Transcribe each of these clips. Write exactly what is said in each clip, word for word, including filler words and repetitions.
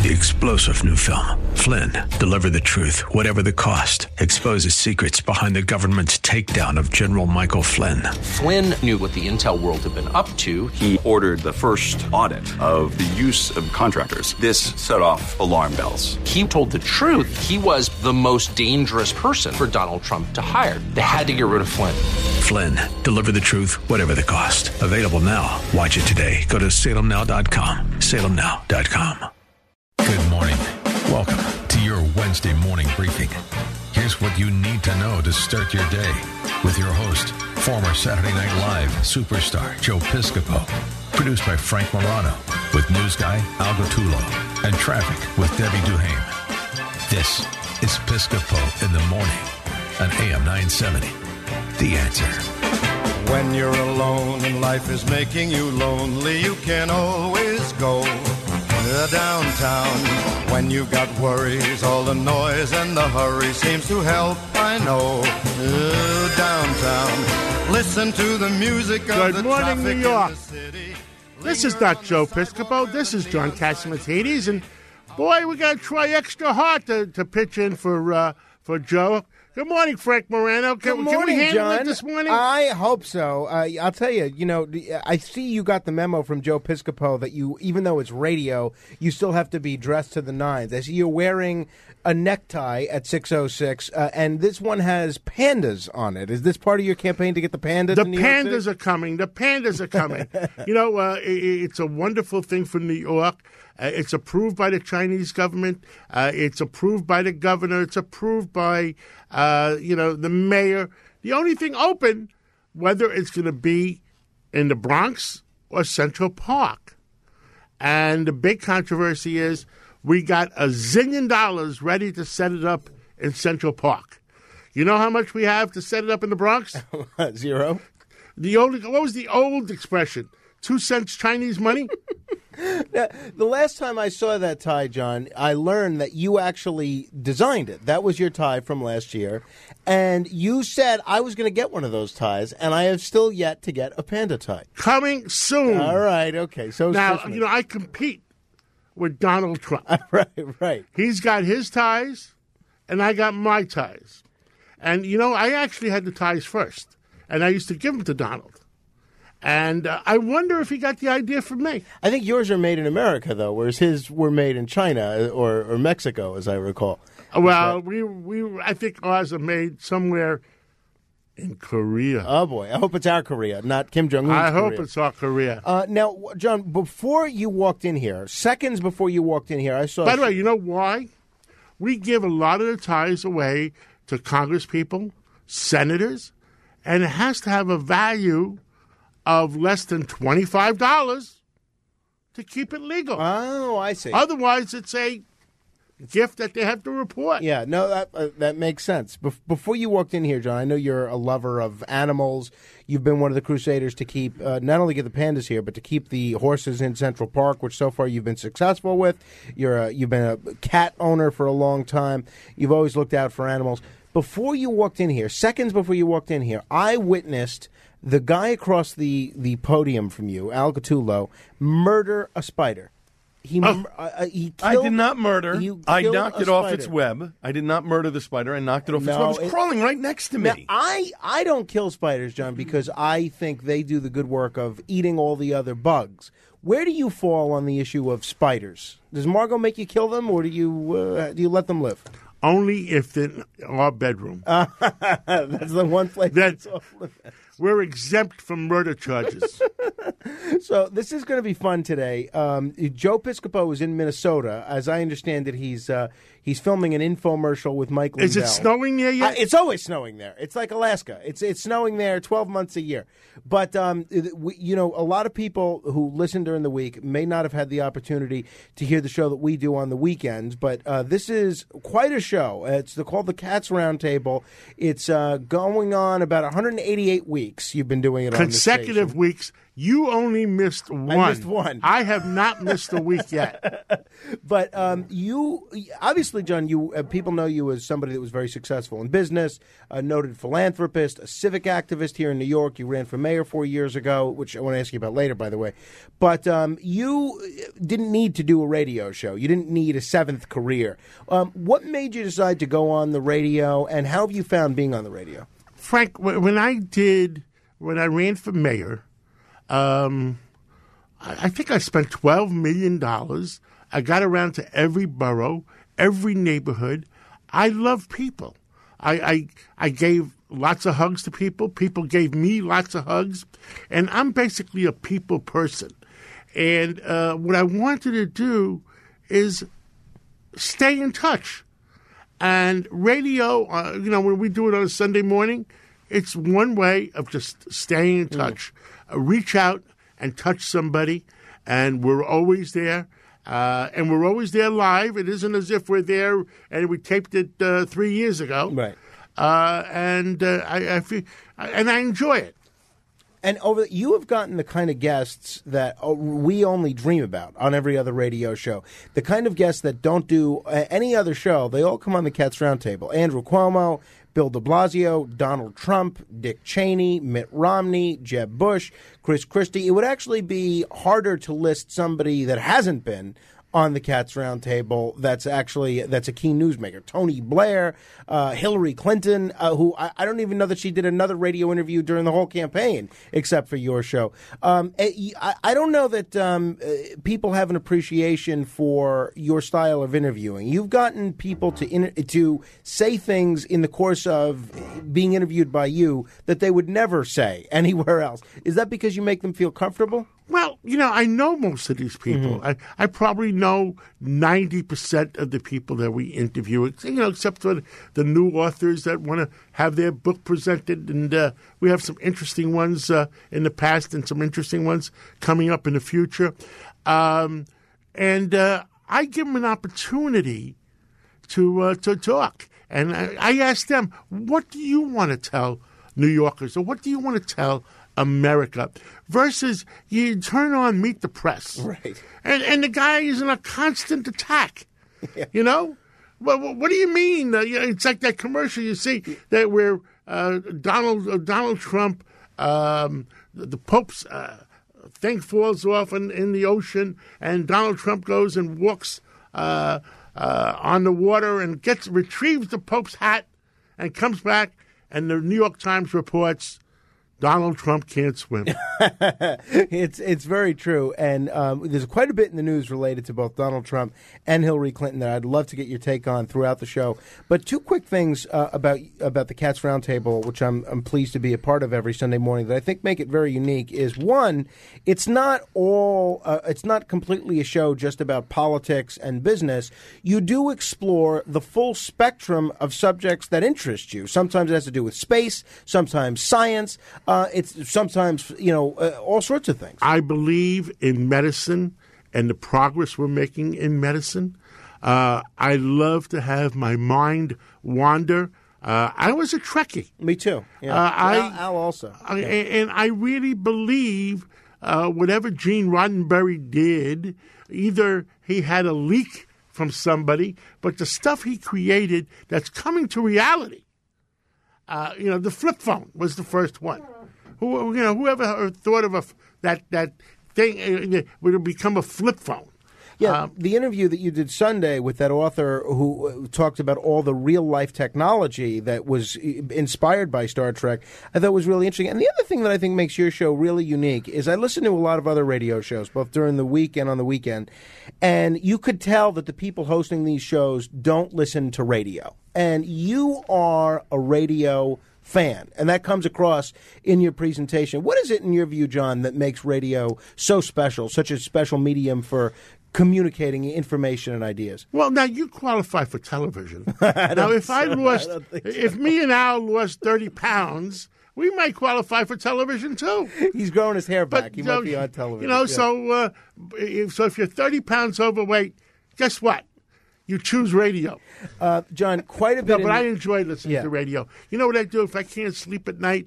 The explosive new film, Flynn, deliver the truth, whatever the cost, exposes secrets behind the government's takedown of General Michael Flynn. Flynn knew what the intel world had been up to. He ordered the first audit of the use of contractors. This set off alarm bells. He told the truth. He was the most dangerous person for Donald Trump to hire. They had to get rid of Flynn. Flynn, deliver the truth, whatever the cost. Available now. Watch it today. Go to salem now dot com. salem now dot com. Good morning. Welcome to your Wednesday morning briefing. Here's what you need to know to start your day with your host, former Saturday Night Live superstar Joe Piscopo. Produced by Frank Morano with news guy Al Gattullo and traffic with Debbie Duhame. This is Piscopo in the morning on A M nine seventy. The Answer. When you're alone and life is making you lonely, you can always go downtown. When you've got worries, all the noise and the hurry seems to help, I know. Uh, downtown. Listen to the music of Good the morning, traffic New York. in the city. This is not Joe Piscopo. This is John Catsimatidis, and boy, we got to try extra hard to, to pitch in for uh, for Joe. Good morning, Frank Morano. Can, Good morning, can we handle John. it this morning? I hope so. Uh, I'll tell you, you know, I see you got the memo from Joe Piscopo that you, even though it's radio, you still have to be dressed to the nines. I see you're wearing a necktie at six oh six, uh, and this one has pandas on it. Is this part of your campaign to get the pandas? The in New York pandas City? are coming. The pandas are coming. you know, uh, it, it's a wonderful thing for New York. Uh, it's approved by the Chinese government. Uh, it's approved by the governor. It's approved by, uh, you know, the mayor. The only thing open, whether it's going to be in the Bronx or Central Park. And the big controversy is we got a zillion dollars ready to set it up in Central Park. You know how much we have to set it up in the Bronx? Zero. The old, what was the old expression? Two cents Chinese money? Now, the last time I saw that tie, John, I learned that you actually designed it. That was your tie from last year. And you said I was going to get one of those ties, and I have still yet to get a panda tie. Coming soon. All right, okay. So Now, Christmas. you know, I compete with Donald Trump. right, right. He's got his ties, and I got my ties. And, you know, I actually had the ties first, and I used to give them to Donald. And uh, I wonder if he got the idea from me. I think yours are made in America, though, whereas his were made in China or, or Mexico, as I recall. Well, we we I think ours are made somewhere in Korea. Oh, boy. I hope it's our Korea, not Kim Jong-un's I hope Korea. it's our Korea. Uh, now, John, before you walked in here, seconds before you walked in here, I saw... By the way, you know why? We give a lot of the ties away to congresspeople, senators, and it has to have a value of less than twenty-five dollars to keep it legal. Oh, I see. Otherwise, it's a gift that they have to report. Yeah, no, that uh, that makes sense. Bef- before you walked in here, John, I know you're a lover of animals. You've been one of the crusaders to keep, uh, not only get the pandas here, but to keep the horses in Central Park, which so far you've been successful with. You're a, you've been a cat owner for a long time. You've always looked out for animals. Before you walked in here, seconds before you walked in here, I witnessed the guy across the, the podium from you, Al Gattullo, murder a spider. He, Oh. uh, he I killed, did not murder. he I killed knocked a it off spider. its web. I did not murder the spider. I knocked it off No, its web. It was it- crawling right next to Now, me. I, I don't kill spiders, John, because I think they do the good work of eating all the other bugs. Where do you fall on the issue of spiders? Does Margot make you kill them, or do you uh, do you let them live? Only if they're in our bedroom. That's the one place. That's- that's off limits. We're exempt from murder charges. So this is going to be fun today. Um, Joe Piscopo is in Minnesota. As I understand it, he's uh, he's filming an infomercial with Mike Lindell. Is it snowing there Uh, yet? it's always snowing there. It's like Alaska. It's it's snowing there twelve months a year. But um, it- we, you know, a lot of people who listen during the week may not have had the opportunity to hear the show that we do on the weekends. But uh, this is quite a show. It's the, called the Cats Roundtable. It's uh, going on about one hundred eighty-eight weeks. weeks you've been doing it consecutive on the weeks. You only missed one. I missed one. I have not missed a week yet. But um, you, obviously, John, you uh, people know you as somebody that was very successful in business, a noted philanthropist, a civic activist here in New York. You ran for mayor four years ago, which I want to ask you about later, by the way. But um, you didn't need to do a radio show. You didn't need a seventh career. Um, what made you decide to go on the radio, and how have you found being on the radio? Frank, when I did, when I ran for mayor, um, I think I spent twelve million dollars. I got around to every borough, every neighborhood. I love people. I, I I gave lots of hugs to people. People gave me lots of hugs. And I'm basically a people person. And uh, what I wanted to do is stay in touch. And radio, uh, you know, when we do it on a Sunday morning, it's one way of just staying in touch. Mm. Uh, reach out and touch somebody, and we're always there. Uh, and we're always there live. It isn't as if we're there and we taped it uh, three years ago. Right. Uh, and uh, I, I feel, and I enjoy it. And over, you have gotten the kind of guests that uh, we only dream about on every other radio show. The kind of guests that don't do uh, any other show. They all come on the Cats Roundtable. Andrew Cuomo, Bill de Blasio, Donald Trump, Dick Cheney, Mitt Romney, Jeb Bush, Chris Christie. It would actually be harder to list somebody that hasn't been on the Cats Roundtable that's actually that's a key newsmaker. Tony Blair, uh, Hillary Clinton, uh, who I, I don't even know that she did another radio interview during the whole campaign except for your show. Um, I, I don't know that um, people have an appreciation for your style of interviewing. You've gotten people to in, to say things in the course of being interviewed by you that they would never say anywhere else. Is that because you make them feel comfortable? Well, you know, I know most of these people. Mm-hmm. I, I probably know ninety percent of the people that we interview, you know, except for the new authors that want to have their book presented. And uh, we have some interesting ones uh, in the past and some interesting ones coming up in the future. Um, and uh, I give them an opportunity to, uh, to talk. And I, I ask them, what do you want to tell New Yorkers, or what do you want to tell America? Versus you turn on Meet the Press, right? And and the guy is in a constant attack. Yeah. You know, what, what, what do you mean? Uh, you know, it's like that commercial you see that where uh, Donald uh, Donald Trump, um, the, the Pope's uh, thing falls off in, in the ocean, and Donald Trump goes and walks uh, uh, on the water and gets retrieves the Pope's hat and comes back, and the New York Times reports Donald Trump can't swim. it's it's very true, and um, there's quite a bit in the news related to both Donald Trump and Hillary Clinton that I'd love to get your take on throughout the show. But two quick things uh, about about the Cats Roundtable, which I'm I'm pleased to be a part of every Sunday morning, that I think make it very unique. Is one, it's not all uh, it's not completely a show just about politics and business. You do explore the full spectrum of subjects that interest you. Sometimes it has to do with space, sometimes science. Uh, it's sometimes, you know, uh, all sorts of things. I believe in medicine and the progress we're making in medicine. Uh, I love to have my mind wander. Uh, I was a Trekkie. Me too. Yeah. Uh, I, Al, Al also. I, yeah. And I really believe uh, whatever Gene Roddenberry did, either he had a leak from somebody, but the stuff he created that's coming to reality. Uh, you know, the flip phone was the first one. Who, you know, whoever thought of a that that thing uh, would become a flip phone? Yeah, um, the interview that you did Sunday with that author who talked about all the real life technology that was inspired by Star Trek, I thought was really interesting. And the other thing that I think makes your show really unique is I listen to a lot of other radio shows, both during the week and on the weekend, and you could tell that the people hosting these shows don't listen to radio. And you are a radio fan, and that comes across in your presentation. What is it, in your view, John, that makes radio so special, such a special medium for communicating information and ideas? Well, now you qualify for television. Now, if I lost, I if me and Al lost thirty pounds, we might qualify for television too. He's growing his hair back. But, he you might know, be on television. You know, yeah. so uh, if, so if you're thirty pounds overweight, guess what? You choose radio. Uh, John, quite a bit. No, but in I enjoy listening yeah. to radio. You know what I do if I can't sleep at night?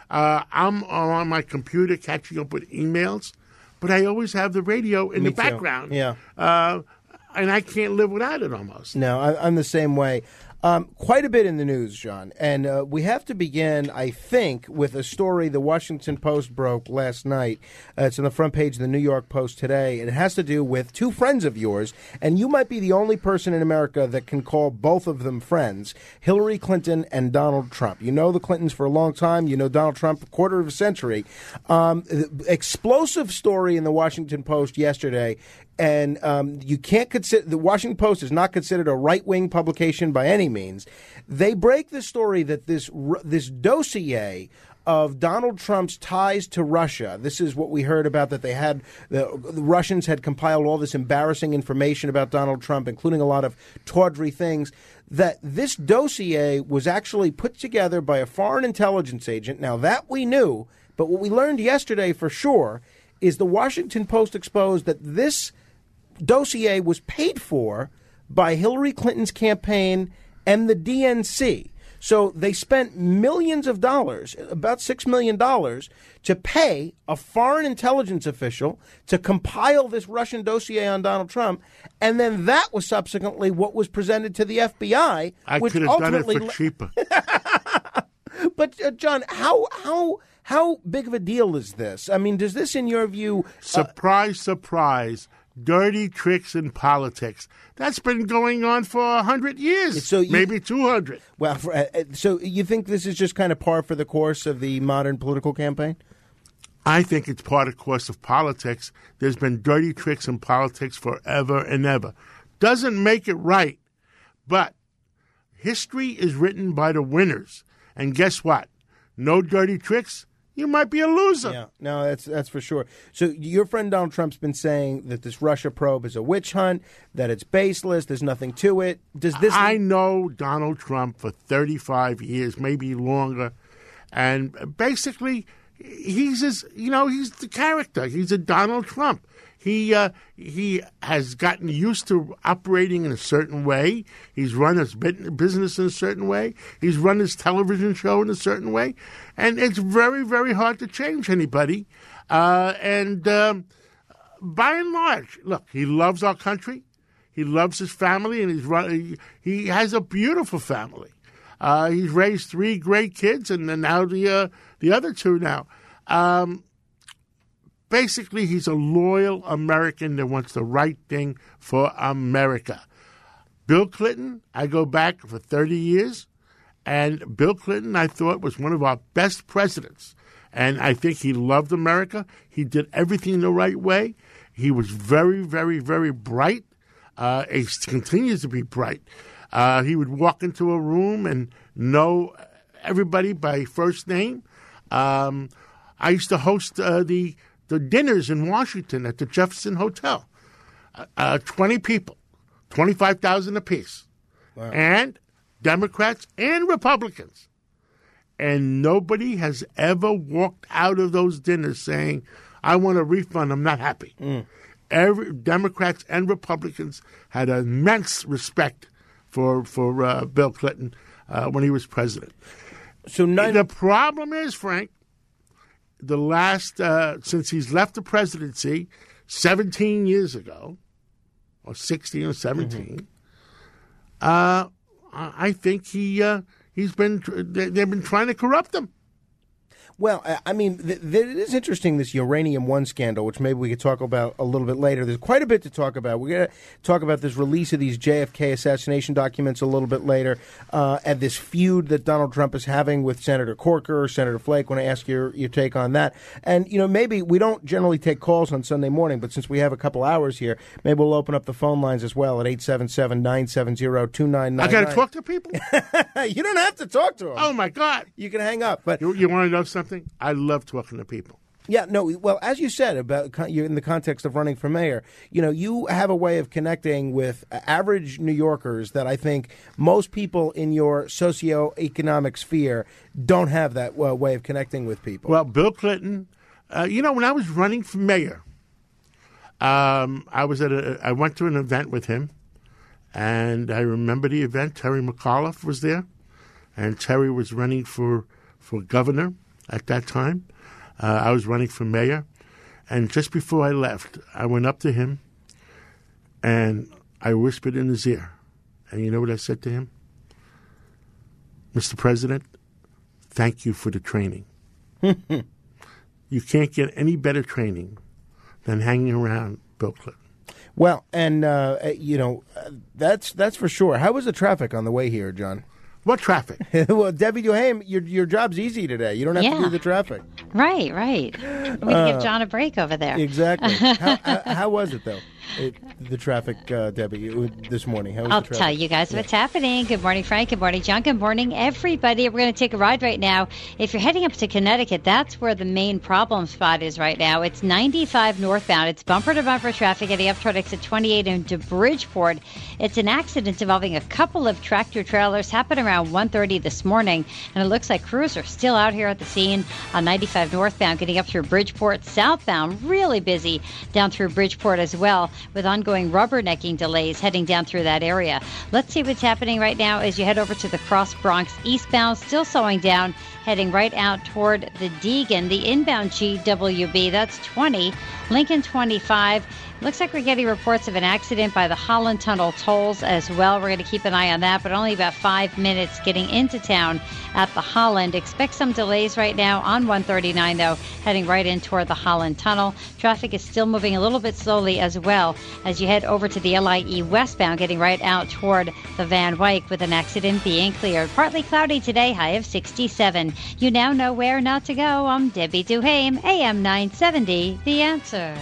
Uh, I'm on my computer catching up with emails, but I always have the radio in Me the too. background. Yeah. Uh, and I can't live without it almost. No, I, I'm the same way. Um, quite a bit in the news, John. And uh, we have to begin, I think, with a story the Washington Post broke last night. Uh, it's on the front page of the New York Post today. And it has to do with two friends of yours. And you might be the only person in America that can call both of them friends, Hillary Clinton and Donald Trump. You know the Clintons for a long time. You know Donald Trump a quarter of a century. Um, explosive story in the Washington Post yesterday. And um, you can't consider the Washington Post is not considered a right-wing publication by any means. They break the story that this this dossier of Donald Trump's ties to Russia. This is what we heard about, that they had the, the Russians had compiled all this embarrassing information about Donald Trump, including a lot of tawdry things. That this dossier was actually put together by a foreign intelligence agent. Now that we knew, but what we learned yesterday for sure is the Washington Post exposed that this dossier was paid for by Hillary Clinton's campaign and the D N C. So they spent millions of dollars, about six million dollars, to pay a foreign intelligence official to compile this Russian dossier on Donald Trump. And then that was subsequently what was presented to the F B I. I which could have done it ultimately for cheaper. But, uh, John, how how how big of a deal is this? I mean, does this, in your view... Surprise, uh, surprise. Dirty tricks in politics. That's been going on for a hundred years, so you, maybe two hundred. Well, for, uh, so you think this is just kind of par for the course of the modern political campaign? I think it's part of the course of politics. There's been dirty tricks in politics forever and ever. Doesn't make it right, but history is written by the winners. And guess what? No dirty tricks. You might be a loser. Yeah, no, that's that's for sure. So your friend Donald Trump's been saying that this Russia probe is a witch hunt, that it's baseless, there's nothing to it. Does this? I know Donald Trump for thirty-five years, maybe longer, and basically, he's his, you know, he's the character. He's a Donald Trump. He uh, he has gotten used to operating in a certain way. He's run his business in a certain way. He's run his television show in a certain way. And it's very, very hard to change anybody. Uh, and um, by and large, look, he loves our country. He loves his family, and he's run, he, he has a beautiful family. Uh, he's raised three great kids, and then now the, uh, the other two now. Um Basically, he's a loyal American that wants the right thing for America. Bill Clinton, I go back for thirty years, and Bill Clinton, I thought, was one of our best presidents. And I think he loved America. He did everything the right way. He was very, very, very bright. Uh, he continues to be bright. Uh, he would walk into a room and know everybody by first name. Um, I used to host uh, the... the dinners in Washington at the Jefferson Hotel. Uh, twenty people, twenty-five thousand apiece. Wow. And Democrats and Republicans. And nobody has ever walked out of those dinners saying, I want a refund, I'm not happy. Mm. Every Democrats and Republicans had immense respect for, for uh, Bill Clinton uh, when he was president. So nine- The problem is, Frank, the last, uh, since he's left the presidency seventeen years ago, or sixteen or seventeen, mm-hmm. uh, I think he uh, he's been they've been trying to corrupt him. Well, I mean, th- th- it is interesting, this Uranium One scandal, which maybe we could talk about a little bit later. There's quite a bit to talk about. We're going to talk about this release of these J F K assassination documents a little bit later, uh, and this feud that Donald Trump is having with Senator Corker, Senator Flake. I want to ask your, your take on that. And, you know, maybe we don't generally take calls on Sunday morning, but since we have a couple hours here, maybe we'll open up the phone lines as well at eight seven seven, nine seven zero, two nine nine nine. I got to talk to people? You don't have to talk to them. Oh, my God. You can hang up. But You, you want to know something? I love talking to people. Yeah, no, well, as you said, about you're in the context of running for mayor, you know, you have a way of connecting with average New Yorkers that I think most people in your socioeconomic sphere don't have that uh, way of connecting with people. Well, Bill Clinton, uh, you know, when I was running for mayor, um, I was at a, I went to an event with him, and I remember the event. Terry McAuliffe was there, and Terry was running for, for governor. at that time. Uh, I was running for mayor. And just before I left, I went up to him and I whispered in his ear. And you know what I said to him? Mister President, thank you for the training. You can't get any better training than hanging around Bill Clinton. Well, and, uh, you know, that's that's for sure. How was the traffic on the way here, John? What traffic? Well, Debbie Duhaime, your your job's easy today. You don't have Yeah. to do the traffic. Right, right. We can Uh, give John a break over there. Exactly. how, how, how was it, though? It, the traffic, uh, Debbie, it- this morning. How was I'll the traffic? tell you guys what's happening. Good morning, Frank. Good morning, John. Good morning, everybody. We're going to take a ride right now. If you're heading up to Connecticut, that's where the main problem spot is right now. It's ninety-five northbound. It's bumper-to-bumper traffic getting up toward exit twenty-eight into Bridgeport. It's an accident involving a couple of tractor trailers. Happened around one thirty this morning, and it looks like crews are still out here at the scene on ninety-five northbound getting up through Bridgeport. Southbound, really busy down through Bridgeport as well, with ongoing rubbernecking delays heading down through that area. Let's see what's happening right now as you head over to the Cross Bronx eastbound, still slowing down, heading right out toward the Deegan. The inbound G W B, that's twenty. Lincoln twenty-five. Looks like we're getting reports of an accident by the Holland Tunnel tolls as well. We're going to keep an eye on that, but only about five minutes getting into town at the Holland. Expect some delays right now on one thirty-nine, though, heading right in toward the Holland Tunnel. Traffic is still moving a little bit slowly as well as you head over to the L I E westbound, getting right out toward the Van Wyck with an accident being cleared. Partly cloudy today, high of sixty-seven. You now know where not to go. I'm Debbie Duhaime, A M nine seventy, The Answer.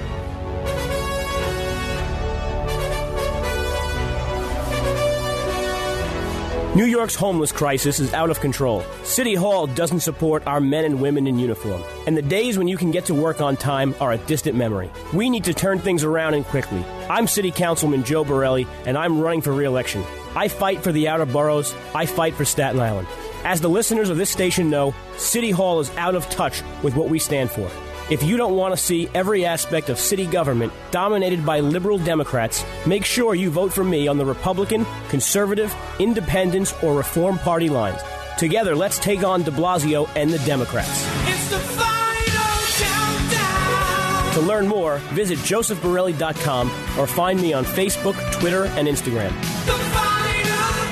New York's homeless crisis is out of control. City Hall doesn't support our men and women in uniform, and the days when you can get to work on time are a distant memory. We need to turn things around and quickly. I'm City Councilman Joe Borelli, and I'm running for re-election. I fight for the outer boroughs. I fight for Staten Island. As the listeners of this station know, City Hall is out of touch with what we stand for. If you don't want to see every aspect of city government dominated by liberal Democrats, make sure you vote for me on the Republican, Conservative, Independents, or Reform Party lines. Together, let's take on de Blasio and the Democrats. It's the final countdown. To learn more, visit joseph borelli dot com or find me on Facebook, Twitter, and Instagram. The final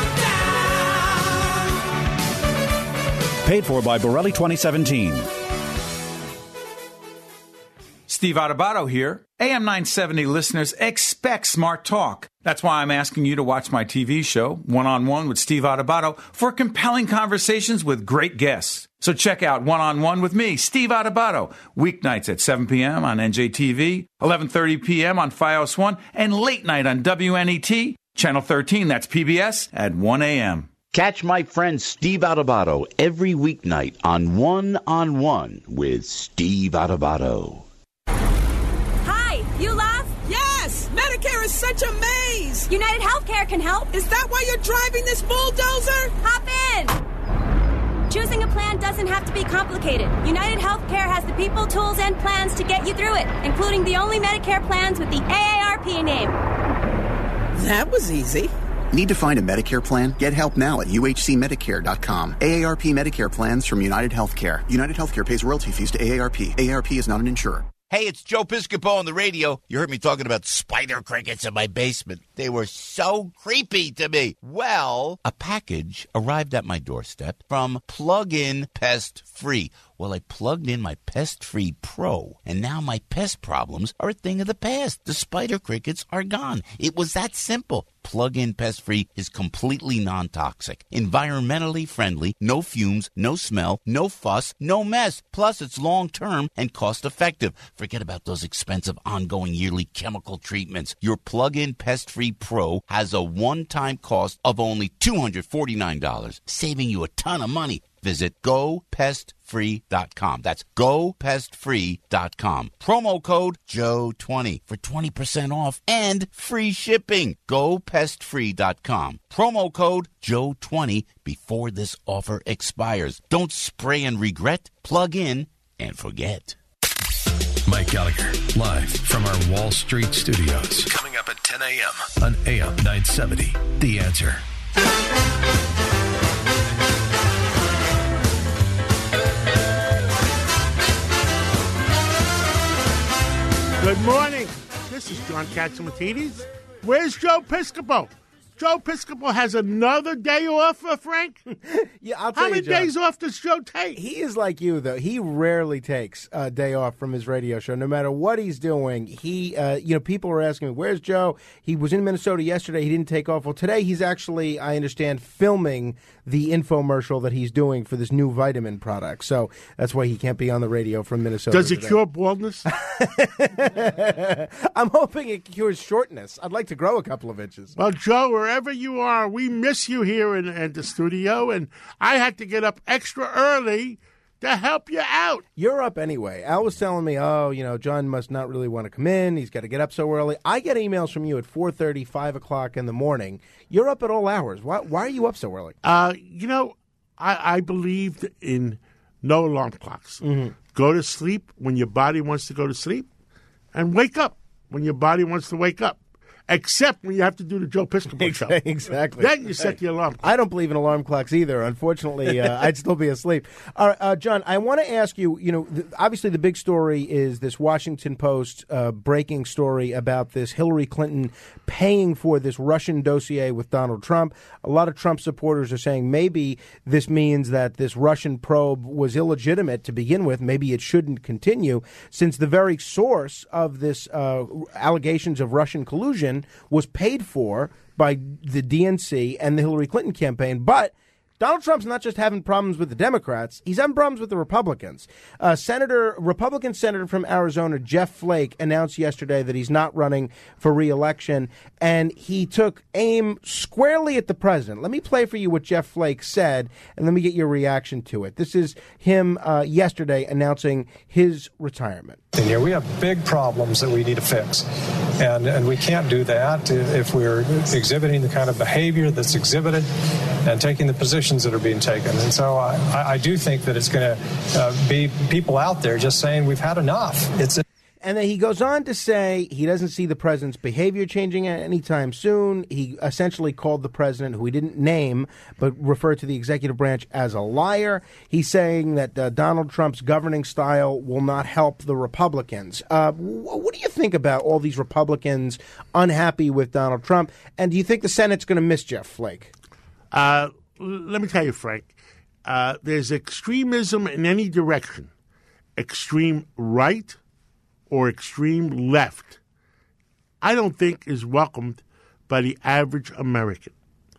countdown. Paid for by Borelli twenty seventeen. Steve Adubato here. A M nine seventy listeners expect smart talk. That's why I'm asking you to watch my T V show, One-on-One with Steve Adubato, for compelling conversations with great guests. So check out One-on-One with me, Steve Adubato, weeknights at seven p.m. on N J T V, eleven thirty p.m. on Fios one, and late night on W N E T, Channel thirteen, that's P B S, at one a.m. Catch my friend Steve Adubato every weeknight on One-on-One with Steve Adubato. You laugh? Yes! Medicare is such a maze! United Healthcare can help. Is that why you're driving this bulldozer? Hop in! Choosing a plan doesn't have to be complicated. United Healthcare has the people, tools, and plans to get you through it, including the only Medicare plans with the A A R P name. That was easy. Need to find a Medicare plan? Get help now at U H C Medicare dot com. A A R P Medicare plans from United Healthcare. United Healthcare pays royalty fees to A A R P. A A R P is not an insurer. Hey, it's Joe Piscopo on the radio. You heard me talking about spider crickets in my basement. They were so creepy to me. Well, a package arrived at my doorstep from Plug-in Pest Free. Well, I plugged in my Pest Free Pro, and now my pest problems are a thing of the past. The spider crickets are gone. It was that simple. Plug-in Pest Free is completely non-toxic, environmentally friendly, no fumes, no smell, no fuss, no mess. Plus, it's long-term and cost-effective. Forget about those expensive ongoing yearly chemical treatments. Your Plug-in Pest Free Pro has a one-time cost of only two hundred forty-nine dollars, saving you a ton of money. Visit go pest free dot com. That's go pest free dot com. Promo code Joe twenty for twenty percent off and free shipping. go pest free dot com. Promo code Joe twenty before this offer expires. Don't spray and regret. Plug in and forget. Mike Gallagher, live from our Wall Street studios. Coming up at ten a.m. on A M nine seventy, The Answer. morning. This is John Catsimatidis. Where's Joe Piscopo? Joe Piscopo has another day off, uh, Frank? Yeah, I'll tell How you, many John, days off does Joe take? He is like you, though. He rarely takes a day off from his radio show. No matter what he's doing, he, uh, you know, people are asking me, where's Joe? He was in Minnesota yesterday. He didn't take off. Well, today he's actually, I understand, filming the infomercial that he's doing for this new vitamin product. So that's why he can't be on the radio from Minnesota. Does it today. cure baldness? I'm hoping it cures shortness. I'd like to grow a couple of inches. Well, Joe, wherever you are, we miss you here in, in the studio, and I had to get up extra early to help you out. You're up anyway. Al was telling me, oh, you know, John must not really want to come in. He's got to get up so early. I get emails from you at four thirty, five o'clock in the morning. You're up at all hours. Why, why are you up so early? Uh, you know, I, I believed in no alarm clocks. Mm-hmm. Go to sleep when your body wants to go to sleep, and wake up when your body wants to wake up. Except when you have to do the Joe Piscopo show. Exactly. Then you set the alarm clock. I don't believe in alarm clocks either. Unfortunately, uh, I'd still be asleep. All right, uh, John, I want to ask you, you know, th- obviously the big story is this Washington Post uh, breaking story about this Hillary Clinton paying for this Russian dossier with Donald Trump. A lot of Trump supporters are saying maybe this means that this Russian probe was illegitimate to begin with. Maybe it shouldn't continue, since the very source of this uh, allegations of Russian collusion was paid for by the D N C and the Hillary Clinton campaign. But Donald Trump's not just having problems with the Democrats, he's having problems with the Republicans. Uh, Senator, Republican Senator from Arizona, Jeff Flake, announced yesterday that he's not running for re-election, and he took aim squarely at the president. Let me play for you what Jeff Flake said, and let me get your reaction to it. This is him uh, yesterday announcing his retirement. And here we have big problems that we need to fix. And and we can't do that if we're exhibiting the kind of behavior that's exhibited and taking the positions that are being taken. And so I, I do think that it's going to uh, be people out there just saying we've had enough. It's a And then he goes on to say he doesn't see the president's behavior changing anytime soon. He essentially called the president, who he didn't name, but referred to the executive branch as a liar. He's saying that uh, Donald Trump's governing style will not help the Republicans. Uh, w- what do you think about all these Republicans unhappy with Donald Trump? And do you think the Senate's going to miss Jeff Flake? Uh, let me tell you, Frank, uh, there's extremism in any direction. Extreme right or extreme left, I don't think is welcomed by the average American.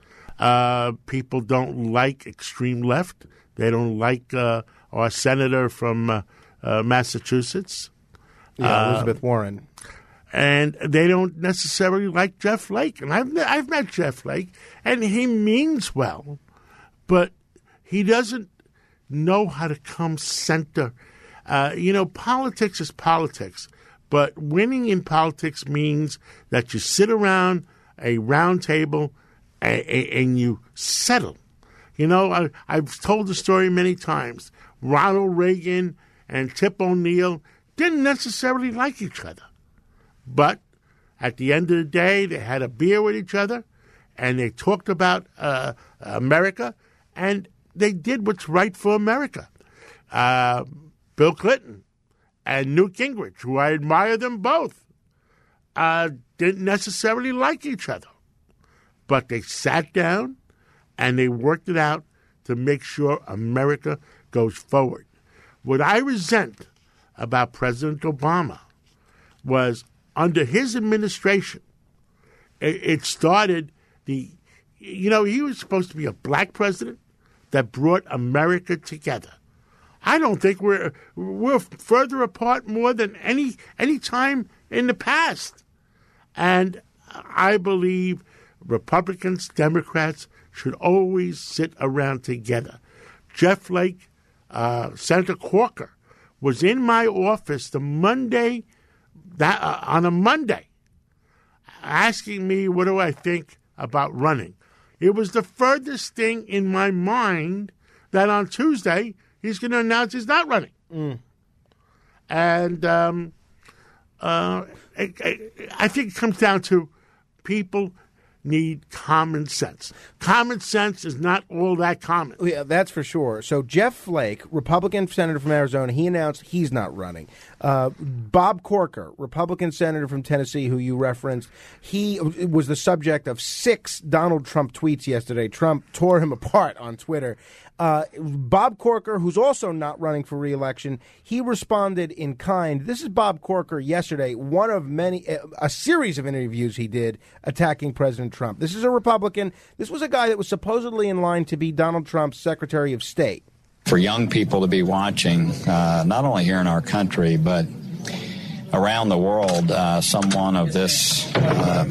Uh, people don't like extreme left. They don't like uh, our senator from uh, uh, Massachusetts. Yeah, Elizabeth uh, Warren. And they don't necessarily like Jeff Flake. And I've, I've met Jeff Flake, and he means well, but he doesn't know how to come center. Uh, you know, politics is politics, but winning in politics means that you sit around a round table and, and you settle. You know, I, I've told the story many times. Ronald Reagan and Tip O'Neill didn't necessarily like each other, but at the end of the day, they had a beer with each other, and they talked about uh, America, and they did what's right for America. Uh, Bill Clinton and Newt Gingrich, who I admire them both, uh, didn't necessarily like each other. But they sat down and they worked it out to make sure America goes forward. What I resent about President Obama was under his administration, it, it started the, you know, he was supposed to be a black president that brought America together. I don't think we're we're further apart more than any any time in the past. And I believe Republicans, Democrats should always sit around together. Jeff Flake, uh, Senator Corker, was in my office the Monday that uh, on a Monday, asking me what do I think about running. It was the furthest thing in my mind that on Tuesday he's going to announce he's not running. Mm. And um, uh, I, I, I think it comes down to people need common sense. Common sense is not all that common. Yeah, that's for sure. So Jeff Flake, Republican senator from Arizona, he announced he's not running. Uh, Bob Corker, Republican senator from Tennessee, who you referenced, he was the subject of six Donald Trump tweets yesterday. Trump tore him apart on Twitter. Uh, Bob Corker, who's also not running for re-election, he responded in kind. This is Bob Corker yesterday, one of many, a series of interviews he did attacking President Trump. This is a Republican. This was a guy that was supposedly in line to be Donald Trump's Secretary of State. For young people to be watching, uh, not only here in our country, but around the world, uh, someone of this uh,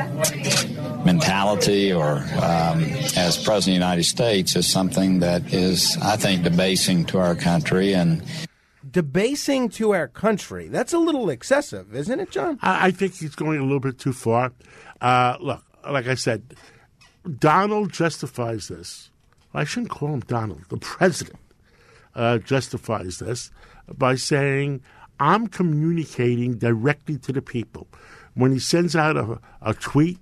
mentality or um, as President of the United States is something that is, I think, debasing to our country. And debasing to our country, that's a little excessive, isn't it, John? I, I think he's going a little bit too far. Uh, look, like I said, Donald justifies this. I shouldn't call him Donald. The president uh, justifies this by saying, I'm communicating directly to the people. When he sends out a, a tweet,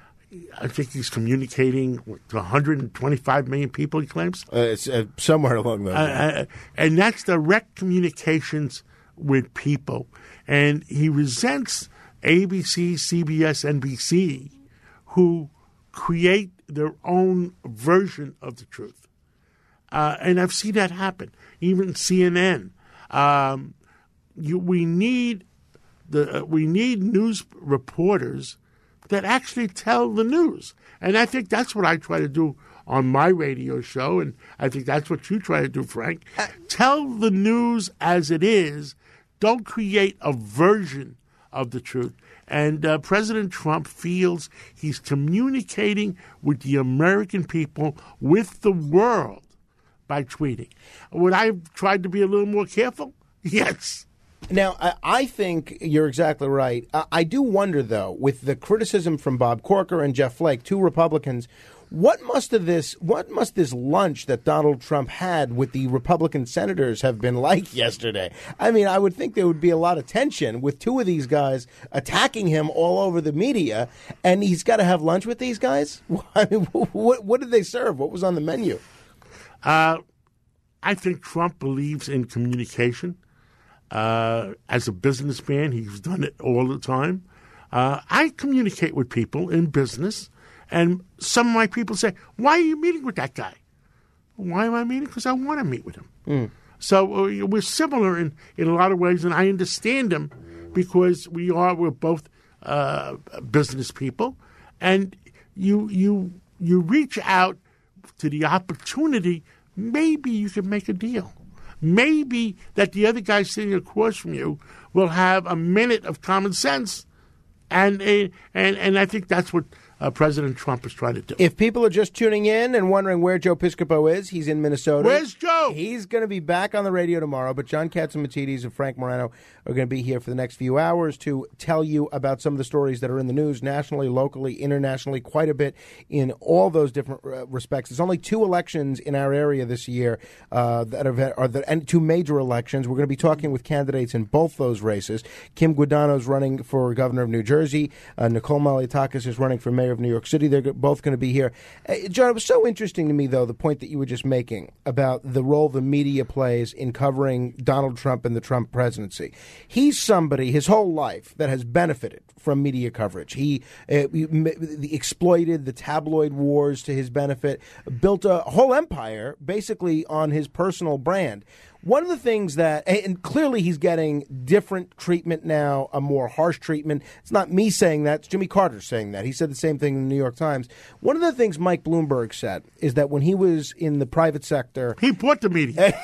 I think he's communicating to one hundred twenty-five million people, he claims. Uh, it's uh, somewhere along those lines. Uh, uh, and that's direct communications with people. And he resents A B C, C B S, N B C, who create their own version of the truth. Uh, and I've seen that happen. Even C N N. Um, you, we need the uh, we need news reporters that actually tell the news. And I think that's what I try to do on my radio show, and I think that's what you try to do, Frank. Uh, tell the news as it is. Don't create a version of the truth. And uh, President Trump feels he's communicating with the American people, with the world, by tweeting. Would I have tried to be a little more careful? Yes. Now, I, I think you're exactly right. I, I do wonder, though, with the criticism from Bob Corker and Jeff Flake, two Republicans, what must of this, what must this lunch that Donald Trump had with the Republican senators have been like yesterday? I mean, I would think there would be a lot of tension with two of these guys attacking him all over the media, and he's got to have lunch with these guys? I mean, what, what did they serve? What was on the menu? Uh, I think Trump believes in communication. Uh, as a businessman, he's done it all the time. Uh, I communicate with people in business, and some of my people say, why are you meeting with that guy? Why am I meeting? Because I want to meet with him. Mm. So uh, we're similar in, in a lot of ways, and I understand him because we are we're both uh, business people, and you you you reach out to the opportunity. Maybe you can make a deal. Maybe that the other guy sitting across from you will have a minute of common sense, and and and I think that's what uh, President Trump is trying to do. If people are just tuning in and wondering where Joe Piscopo is, he's in Minnesota. Where's Joe? He's going to be back on the radio tomorrow, but John Catsimatidis and Frank Morano are going to be here for the next few hours to tell you about some of the stories that are in the news nationally, locally, internationally, quite a bit in all those different uh, respects. There's only two elections in our area this year uh, that are, are the, and two major elections. We're going to be talking with candidates in both those races. Kim Guadagno's running for governor of New Jersey. Uh, Nicole Malliotakis is running for mayor of New York City. They're both going to be here. Uh, John, it was so interesting to me, though, the point that you were just making about the role the media plays in covering Donald Trump and the Trump presidency. He's somebody, his whole life, that has benefited from media coverage. He, uh, he exploited the tabloid wars to his benefit, built a whole empire basically on his personal brand. One of the things that, and clearly he's getting different treatment now, a more harsh treatment. It's not me saying that, it's Jimmy Carter saying that. He said the same thing in the New York Times. One of the things Mike Bloomberg said is that when he was in the private sector... He bought the media.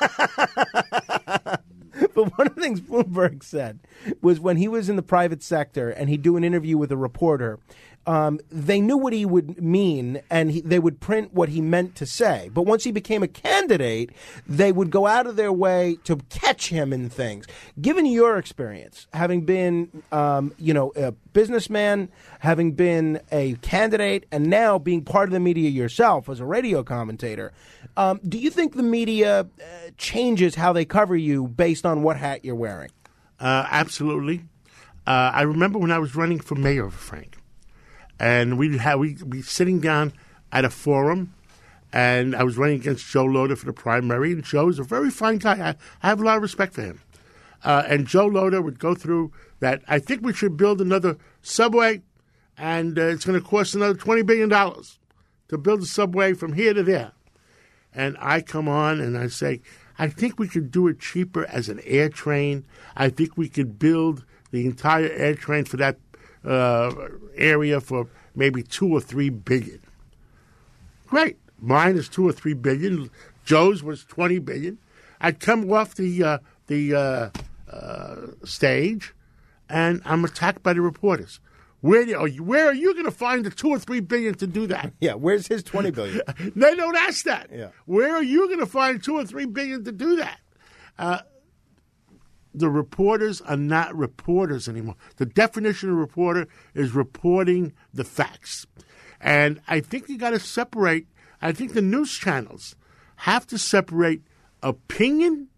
But one of the things Bloomberg said was when he was in the private sector and he'd do an interview with a reporter, um, they knew what he would mean and he, they would print what he meant to say. But once he became a candidate, they would go out of their way to catch him in things. Given your experience, having been, um, you know, a businessman, having been a candidate, and now being part of the media yourself as a radio commentator, um, do you think the media uh, changes how they cover you based on what hat you're wearing? Uh, absolutely. Uh, I remember when I was running for mayor, Frank. and we'd have we'd be sitting down at a forum, and I was running against Joe Loader for the primary, and Joe is a very fine guy. I, I have a lot of respect for him. Uh, and Joe Loader would go through that. I think we should build another subway, and uh, it's going to cost another twenty billion dollars to build a subway from here to there. And I come on and I say, I think we could do it cheaper as an air train. I think we could build the entire air train for that uh, area for maybe two or three billion. Great. Mine is two or three billion. Joe's was twenty billion. I'd come off the uh, the uh, uh, stage, and I'm attacked by the reporters. Where are you, where are you going to find the two or three billion to do that? Yeah, where's his twenty billion? They don't ask that. Yeah. Where are you going to find two or three billion to do that? Uh, the reporters are not reporters anymore. The definition of reporter is reporting the facts. And I think you got to separate, I think the news channels have to separate opinion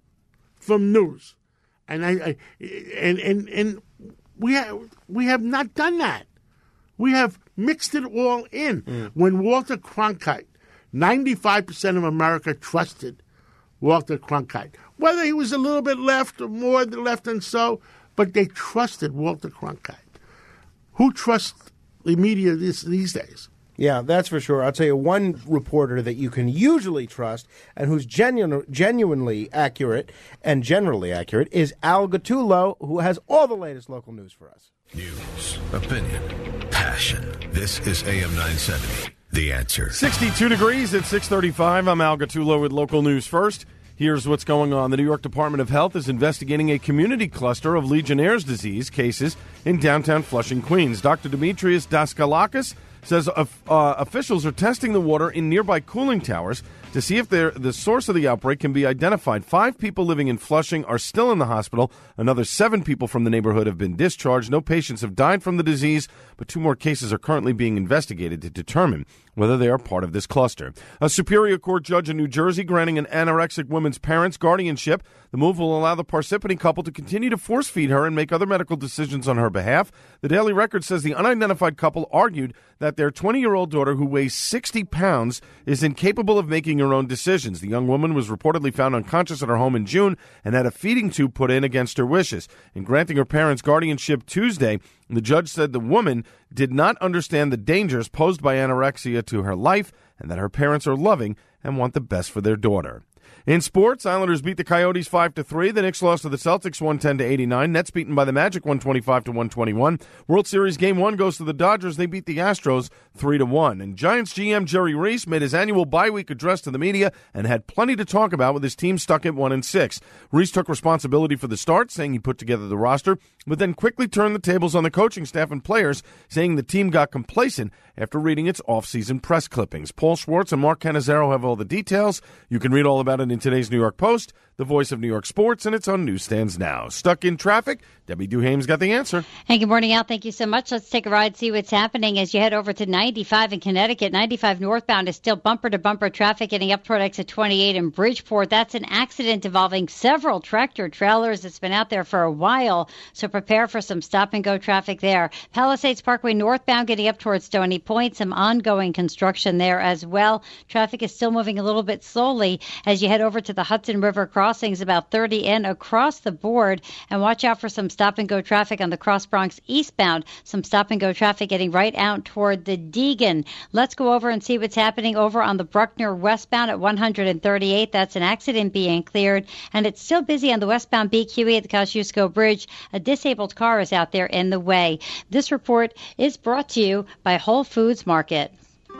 from news. And I, I and, and and we have we have not done that. We have mixed it all in. Mm. When Walter Cronkite, ninety-five percent of America trusted Walter Cronkite. Whether he was a little bit left or more left than so, but they trusted Walter Cronkite. Who trusts the media this, these days? Yeah, that's for sure. I'll tell you one reporter that you can usually trust and who's genu- genuinely accurate and generally accurate is Al Gattullo, who has all the latest local news for us. News, opinion, passion. This is A M nine seventy, The Answer. sixty-two degrees at six thirty-five. I'm Al Gattullo with local news first. Here's what's going on. The New York Department of Health is investigating a community cluster of Legionnaire's disease cases in downtown Flushing, Queens. Doctor Demetrius Daskalakis says uh, uh, officials are testing the water in nearby cooling towers to see if the source of the outbreak can be identified. Five people living in Flushing are still in the hospital. Another seven people from the neighborhood have been discharged. No patients have died from the disease, but two more cases are currently being investigated to determine whether they are part of this cluster. A Superior Court judge in New Jersey granting an anorexic woman's parents guardianship. The move will allow the Parsippany couple to continue to force feed her and make other medical decisions on her behalf. The Daily Record says the unidentified couple argued that their twenty-year-old daughter, who weighs sixty pounds, is incapable of making her own decisions. The young woman was reportedly found unconscious at her home in June and had a feeding tube put in against her wishes. In granting her parents guardianship Tuesday, the judge said the woman did not understand the dangers posed by anorexia to her life and that her parents are loving and want the best for their daughter. In sports, Islanders beat the Coyotes five to three. The Knicks lost to the Celtics one ten to eighty-nine. Nets beaten by the Magic one twenty-five to one twenty-one. World Series Game one goes to the Dodgers. They beat the Astros three to one. And Giants G M Jerry Reese made his annual bye-week address to the media and had plenty to talk about with his team stuck at one and six. Reese took responsibility for the start, saying he put together the roster, but then quickly turned the tables on the coaching staff and players, saying the team got complacent after reading its off-season press clippings. Paul Schwartz and Mark Cannizzaro have all the details. You can read all about it in today's New York Post, the voice of New York sports, and it's on newsstands now. Stuck in traffic? Debbie Duhame's got the answer. Hey, good morning, Al. Thank you so much. Let's take a ride, see what's happening as you head over to ninety-five in Connecticut. ninety-five northbound is still bumper-to-bumper traffic getting up toward exit twenty-eight in Bridgeport. That's an accident involving several tractor trailers. It's been out there for a while, so prepare for some stop-and-go traffic there. Palisades Parkway northbound getting up towards Stony Point. Some ongoing construction there as well. Traffic is still moving a little bit slowly as you head over to the Hudson River crossings, about thirty in across the board. And watch out for some stop-and-go traffic on the Cross Bronx eastbound. Some stop-and-go traffic getting right out toward the Deegan. Let's go over and see what's happening over on the Bruckner westbound at one thirty-eight. That's an accident being cleared. And it's still busy on the westbound B Q E at the Kosciuszko Bridge. A disabled car is out there in the way. This report is brought to you by Whole Foods Market.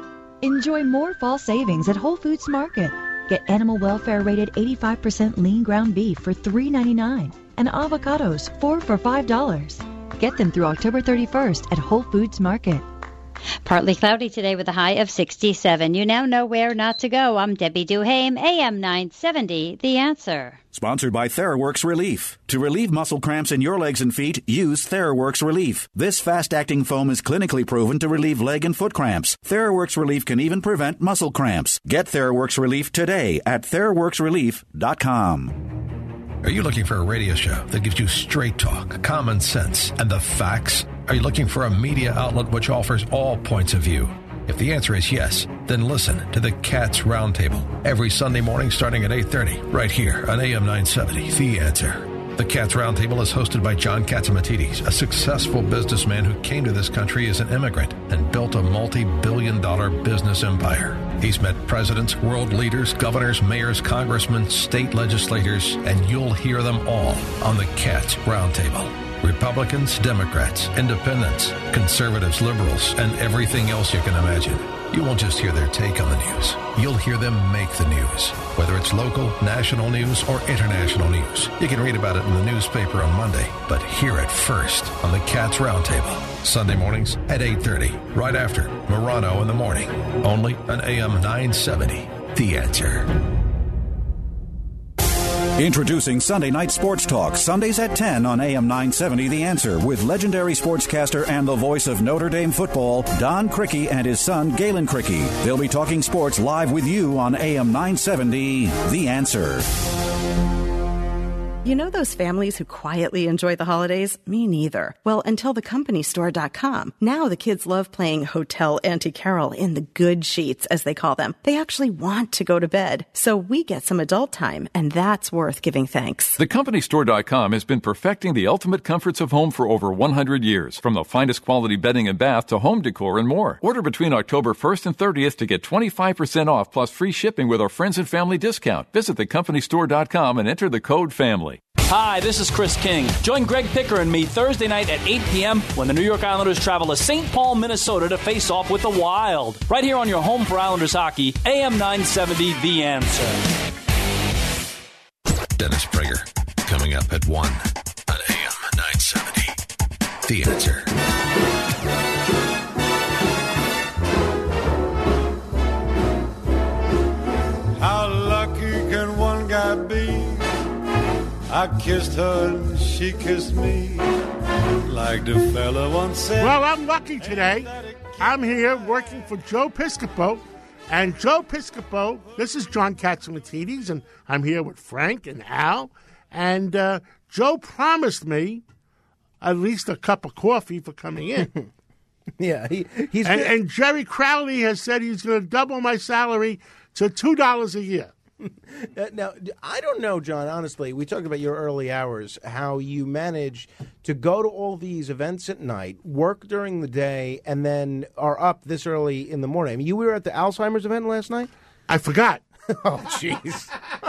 Enjoy more fall savings at Whole Foods Market. Get animal welfare rated eighty-five percent lean ground beef for three ninety-nine and avocados four for five dollars. Get them through October thirty-first at Whole Foods Market. Partly cloudy today with a high of sixty-seven. You now know where not to go. I'm Debbie Duhame, A M nine seventy, The Answer. Sponsored by TheraWorks Relief. To relieve muscle cramps in your legs and feet, use TheraWorks Relief. This fast-acting foam is clinically proven to relieve leg and foot cramps. TheraWorks Relief can even prevent muscle cramps. Get TheraWorks Relief today at theraworks relief dot com. Are you looking for a radio show that gives you straight talk, common sense, and the facts? Are you looking for a media outlet which offers all points of view? If the answer is yes, then listen to the Cats Roundtable every Sunday morning starting at eight thirty, right here on A M nine seventy, The Answer. The Cats Roundtable is hosted by John Katsimatidis, a successful businessman who came to this country as an immigrant and built a multi-billion dollar business empire. He's met presidents, world leaders, governors, mayors, congressmen, state legislators, and you'll hear them all on the Cats Roundtable. Republicans, Democrats, independents, conservatives, liberals, and everything else you can imagine. You won't just hear their take on the news. You'll hear them make the news. Whether it's local, national news, or international news. You can read about it in the newspaper on Monday, but hear it first on the Cats Roundtable. Sunday mornings at eight thirty, right after Morano in the Morning. Only on A M nine seventy, The Answer. Introducing Sunday Night Sports Talk, Sundays at ten on A M nine seventy The Answer, with legendary sportscaster and the voice of Notre Dame football, Don Criqui, and his son, Galen Criqui. They'll be talking sports live with you on A M nine seventy The Answer. You know those families who quietly enjoy the holidays? Me neither. Well, until the company store dot com. Now the kids love playing Hotel Auntie Carol in the good sheets, as they call them. They actually want to go to bed. So we get some adult time, and that's worth giving thanks. The company store dot com has been perfecting the ultimate comforts of home for over one hundred years. From the finest quality bedding and bath to home decor and more. Order between October first and thirtieth to get twenty-five percent off plus free shipping with our friends and family discount. Visit the company store dot com and enter the code FAMILY. Hi, this is Chris King. Join Greg Picker and me Thursday night at eight p.m. when the New York Islanders travel to Saint Paul, Minnesota to face off with the Wild. Right here on your home for Islanders hockey, A M nine seventy, The Answer. Dennis Prager, coming up at one on A M nine seventy, The Answer. How lucky can one guy be? I kissed her and she kissed me, like the fella once said. Well, I'm lucky today. I'm here working for Joe Piscopo. And Joe Piscopo, this is John Katsimatidis, and I'm here with Frank and Al. And uh, Joe promised me at least a cup of coffee for coming in. yeah, he, he's and, and Jerry Crowley has said he's going to double my salary to two dollars a year. Uh, now, I don't know, John, honestly, we talked about your early hours, how you manage to go to all these events at night, work during the day, and then are up this early in the morning. I mean, you were at the Alzheimer's event last night? I forgot. oh, jeez.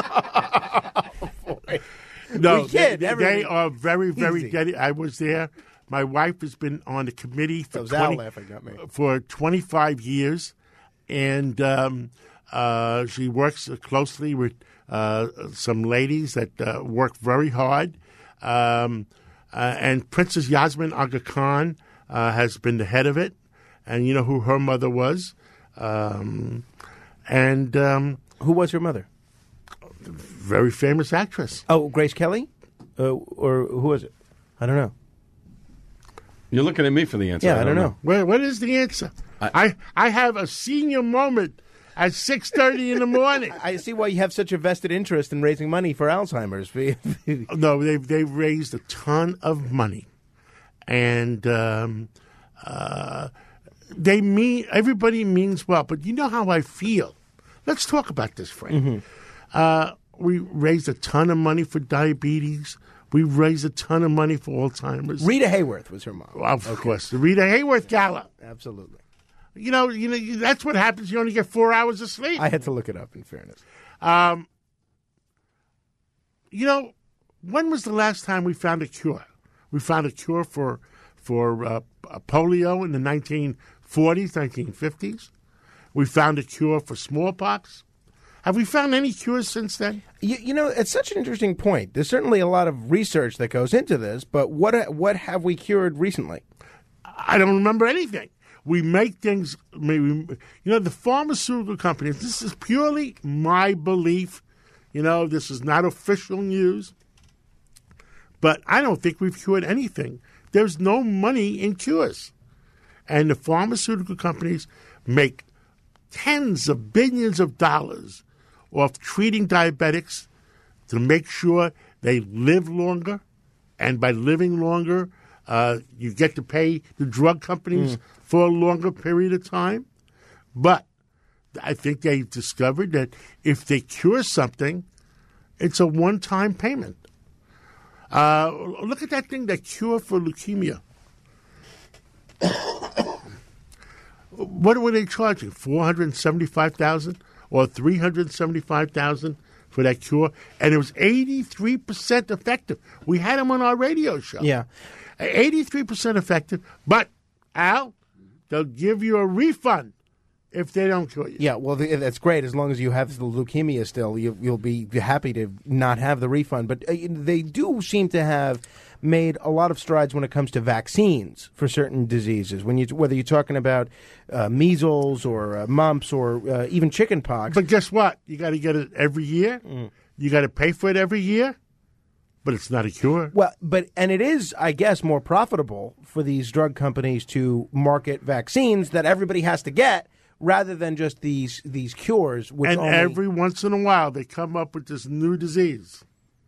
oh, no, we kid, they, they are very, very dedicated. I was there. My wife has been on the committee for, twenty, laughing at me. for twenty-five years, and um, Uh, she works closely with uh, some ladies that uh, work very hard. Um, uh, and Princess Yasmin Aga Khan uh, has been the head of it. And you know who her mother was? Um, and um, who was her mother? Very famous actress. Oh, Grace Kelly? Uh, or who was it? I don't know. You're looking at me for the answer. Yeah, I don't, I don't know. know. What, what is the answer? I, I, I have a senior moment at six thirty in the morning. I see why you have such a vested interest in raising money for Alzheimer's. no, they've, they've raised a ton of money. And um, uh, they mean, everybody means well. But you know how I feel. Let's talk about this, Frank. Mm-hmm. Uh, we raised a ton of money for diabetes. We raised a ton of money for Alzheimer's. Rita Hayworth was her mom. Well, of okay. course. The Rita Hayworth Gala. Absolutely. You know, you know that's what happens. You only get four hours of sleep. I had to look it up, in fairness. Um, you know, when was the last time we found a cure? We found a cure for for uh, polio in the nineteen forties, nineteen fifties. We found a cure for smallpox. Have we found any cures since then? You, you know, it's such an interesting point. There's certainly a lot of research that goes into this, but what what have we cured recently? I don't remember anything. We make things, maybe, you know, the pharmaceutical companies, this is purely my belief. You know, this is not official news. But I don't think we've cured anything. There's no money in cures. And the pharmaceutical companies make tens of billions of dollars off treating diabetics to make sure they live longer, and by living longer, uh, you get to pay the drug companies Mm. for a longer period of time. But I think they discovered that if they cure something, it's a one-time payment. Uh, look at that thing, that cure for leukemia. What were they charging? four hundred seventy-five thousand dollars or three hundred seventy-five thousand dollars for that cure? And it was eighty-three percent effective. We had them on our radio show. Yeah. eighty-three percent effective. But, Al, they'll give you a refund if they don't cure you. Yeah, well, th- that's great. As long as you have the leukemia still, you, you'll be happy to not have the refund. But uh, they do seem to have made a lot of strides when it comes to vaccines for certain diseases. When you, whether you're talking about uh, measles or uh, mumps or uh, even chicken pox. But guess what? You got to get it every year. Mm. You got to pay for it every year. But it's not a cure. Well, but and it is, I guess, more profitable for these drug companies to market vaccines that everybody has to get, rather than just these these cures. Which and only... every once in a while, they come up with this new disease,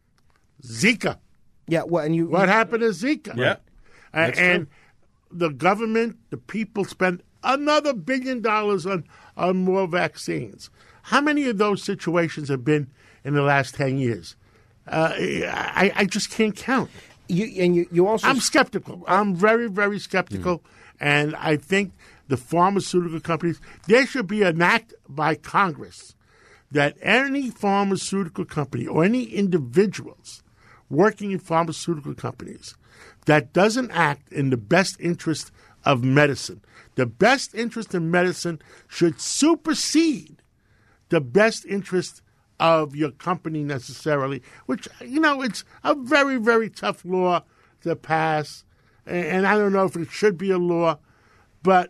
Zika. Yeah, well, and you. What you, happened to Zika? Yeah, uh, that's and true. the government, the people, spend another billion dollars on on more vaccines. How many of those situations have been in the last ten years? Uh, I, I just can't count. You, and you, you also. I'm skeptical. I'm very, very skeptical, mm-hmm. and I think the pharmaceutical companies, there should be an act by Congress that any pharmaceutical company or any individuals working in pharmaceutical companies that doesn't act in the best interest of medicine, the best interest in medicine should supersede the best interest of your company necessarily, which, you know, it's a very, very tough law to pass. And I don't know if it should be a law, but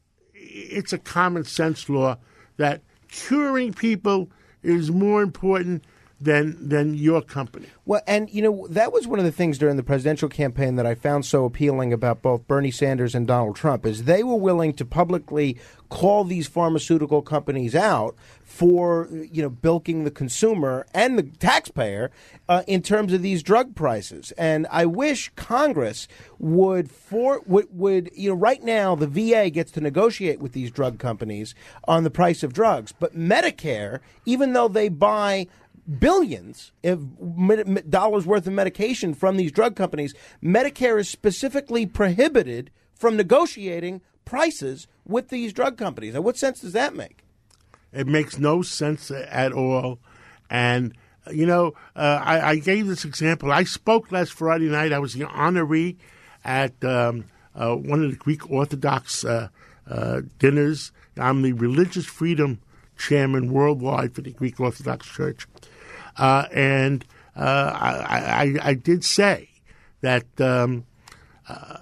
it's a common sense law that curing people is more important than than your company. Well, and, you know, that was one of the things during the presidential campaign that I found so appealing about both Bernie Sanders and Donald Trump, is they were willing to publicly call these pharmaceutical companies out for, you know, bilking the consumer and the taxpayer uh, in terms of these drug prices. And I wish Congress would, for would, would, you know, right now the V A gets to negotiate with these drug companies on the price of drugs. But Medicare, even though they buy billions of dollars worth of medication from these drug companies, Medicare is specifically prohibited from negotiating prices with these drug companies. Now, what sense does that make? It makes no sense at all. And, you know, uh, I, I gave this example. I spoke last Friday night. I was the honoree at um, uh, one of the Greek Orthodox uh, uh, dinners. I'm the religious freedom chairman worldwide for the Greek Orthodox Church. Uh, and uh, I, I, I did say that um, uh,